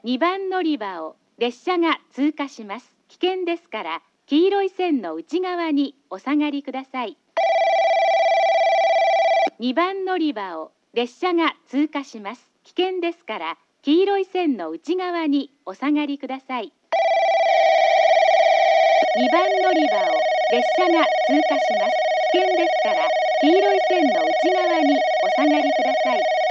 2番乗り場を列車が通過します。危険ですから、黄色い線の内側にお下がりください。2番乗り場を列車が通過します。危険ですから、黄色い線の内側にお下がりください。2番乗り場を列車が通過します。危険ですから、黄色い線の内側にお下がりください。